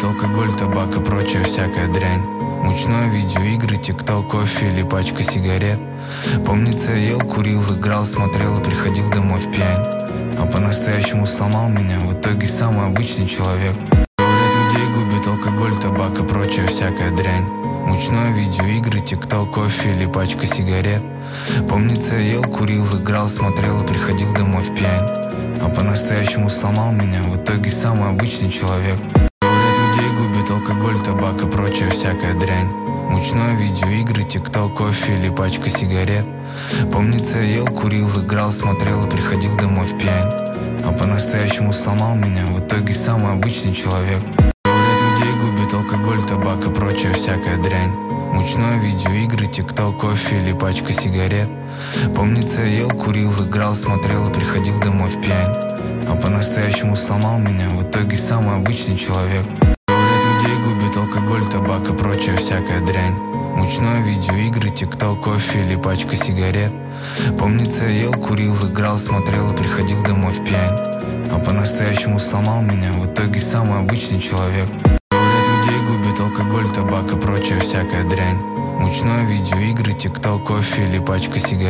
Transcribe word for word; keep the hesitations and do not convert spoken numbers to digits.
алкоголь, табак и прочая всякая дрянь. Мучное видеоигры, тикток, кофе или пачка сигарет. Помнится, я ел, курил, играл, смотрел и приходил домой в пьянь. А по-настоящему сломал меня в итоге самый обычный человек. Говорят, людей губит алкоголь, табак и прочая всякая дрянь. Мучное видеоигры, тикток, кофе или пачка сигарет. Помнится, я ел, курил, играл, смотрел и приходил домой в пьянь. А по-настоящему сломал меня в итоге самый обычный человек. Говорят, людей губит алкоголь, табак и прочая всякая дрянь. Мучное видеоигры, тикток, кофе или пачка сигарет. Помнится, я ел, курил, играл, смотрел и приходил домой в пьянь. А по-настоящему сломал меня в итоге самый обычный человек. Говорят, людей губит алкоголь, табак и прочая всякая дрянь. Мучное видеоигры, тикток, кофе или пачка сигарет. Помнится, я ел, курил, играл, смотрел и приходил домой в пьянь. А по-настоящему сломал меня в итоге самый обычный человек. Говорят, людей губит алкоголь, табак и прочая всякая дрянь. Мучное видеоигры, тикток, кофе или пачка сигарет. Помнится, я ел, курил, играл, смотрел и приходил домой в пьянь. А по-настоящему сломал меня в итоге самый обычный человек. Говорят, людей губит алкоголь, табак и прочая всякая дрянь. Мучное видеоигры, тикток, кофе или пачка сигарет.